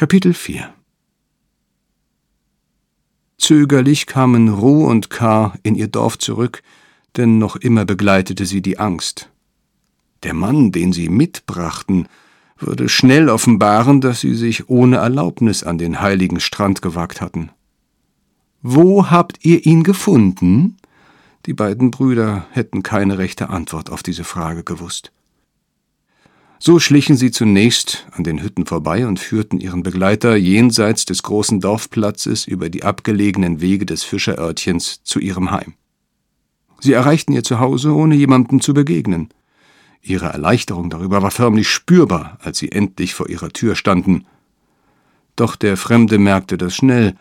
Kapitel 4 Zögerlich kamen Ru und Ka in ihr Dorf zurück, denn noch immer begleitete sie die Angst. Der Mann, den sie mitbrachten, würde schnell offenbaren, dass sie sich ohne Erlaubnis an den heiligen Strand gewagt hatten. »Wo habt ihr ihn gefunden?« Die beiden Brüder hätten keine rechte Antwort auf diese Frage gewusst. So schlichen sie zunächst an den Hütten vorbei und führten ihren Begleiter jenseits des großen Dorfplatzes über die abgelegenen Wege des Fischerörtchens zu ihrem Heim. Sie erreichten ihr Zuhause, ohne jemandem zu begegnen. Ihre Erleichterung darüber war förmlich spürbar, als sie endlich vor ihrer Tür standen. Doch der Fremde merkte das schnell.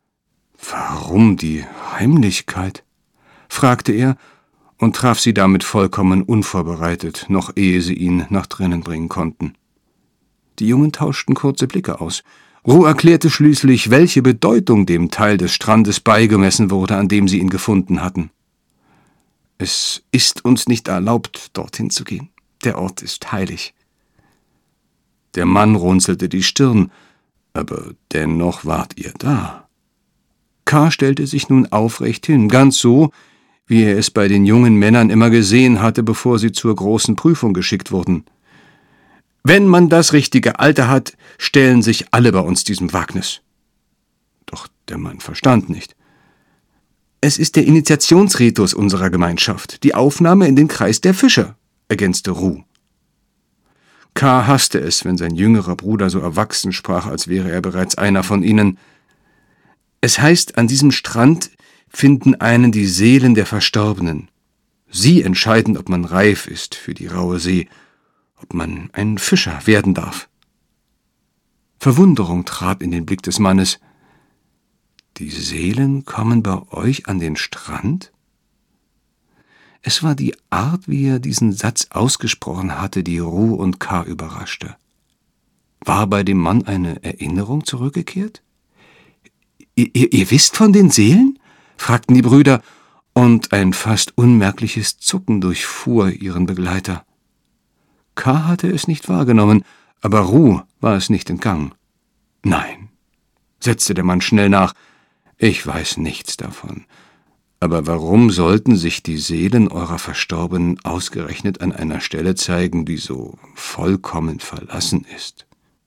»Warum die Heimlichkeit?« fragte er und traf sie damit vollkommen unvorbereitet, noch ehe sie ihn nach drinnen bringen konnten. Die Jungen tauschten kurze Blicke aus. Ru erklärte schließlich, welche Bedeutung dem Teil des Strandes beigemessen wurde, an dem sie ihn gefunden hatten. »Es ist uns nicht erlaubt, dorthin zu gehen. Der Ort ist heilig.« Der Mann runzelte die Stirn, aber dennoch wart ihr da. Ka stellte sich nun aufrecht hin, ganz so, wie er es bei den jungen Männern immer gesehen hatte, bevor sie zur großen Prüfung geschickt wurden. »Wenn man das richtige Alter hat, stellen sich alle bei uns diesem Wagnis.« Doch der Mann verstand nicht. »Es ist der Initiationsritus unserer Gemeinschaft, die Aufnahme in den Kreis der Fischer«, ergänzte Ru. Ka hasste es, wenn sein jüngerer Bruder so erwachsen sprach, als wäre er bereits einer von ihnen. »Es heißt, an diesem Strand finden einen die Seelen der Verstorbenen. Sie entscheiden, ob man reif ist für die raue See, ob man ein Fischer werden darf.« Verwunderung trat in den Blick des Mannes. »Die Seelen kommen bei euch an den Strand?« Es war die Art, wie er diesen Satz ausgesprochen hatte, die Ru und Ka überraschte. War bei dem Mann eine Erinnerung zurückgekehrt? »Ihr wisst von den Seelen?« fragten die Brüder, und ein fast unmerkliches Zucken durchfuhr ihren Begleiter. Ka hatte es nicht wahrgenommen, aber Ru war es nicht entgangen. »Nein«, setzte der Mann schnell nach, »ich weiß nichts davon. Aber warum sollten sich die Seelen eurer Verstorbenen ausgerechnet an einer Stelle zeigen, die so vollkommen verlassen ist?«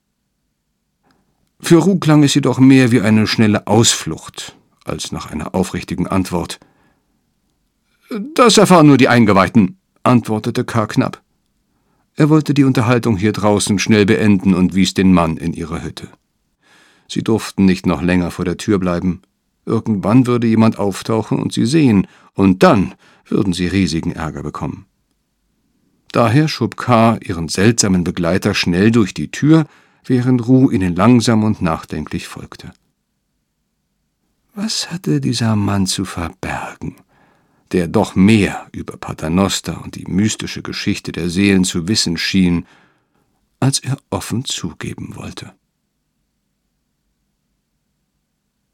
Für Ru klang es jedoch mehr wie eine schnelle Ausflucht als nach einer aufrichtigen Antwort. »Das erfahren nur die Eingeweihten«, antwortete Ka knapp. Er wollte die Unterhaltung hier draußen schnell beenden und wies den Mann in ihre Hütte. Sie durften nicht noch länger vor der Tür bleiben. Irgendwann würde jemand auftauchen und sie sehen, und dann würden sie riesigen Ärger bekommen. Daher schob Ka ihren seltsamen Begleiter schnell durch die Tür, während Ru ihnen langsam und nachdenklich folgte. Was hatte dieser Mann zu verbergen, der doch mehr über Paternoster und die mystische Geschichte der Seelen zu wissen schien, als er offen zugeben wollte?